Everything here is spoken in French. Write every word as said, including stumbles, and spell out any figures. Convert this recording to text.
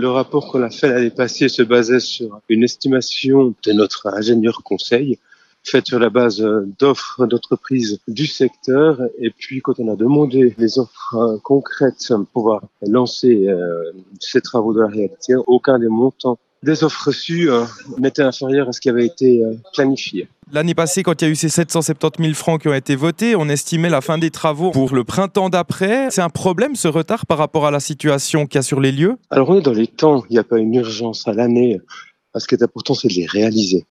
Le rapport qu'on a fait l'année passée se basait sur une estimation de notre ingénieur conseil, faite sur la base d'offres d'entreprises du secteur. Et puis, quand on a demandé les offres concrètes pour pouvoir lancer euh, ces travaux de la réalité, aucun des montants des offres reçues euh, n'était inférieur à ce qui avait été euh, planifié. L'année passée, quand il y a eu ces sept cent soixante-dix mille francs qui ont été votés, on estimait la fin des travaux pour le printemps d'après. C'est un problème, ce retard, par rapport à la situation qu'il y a sur les lieux ? Alors, on est dans les temps, il n'y a pas une urgence à l'année. Ce qui est important, c'est de les réaliser.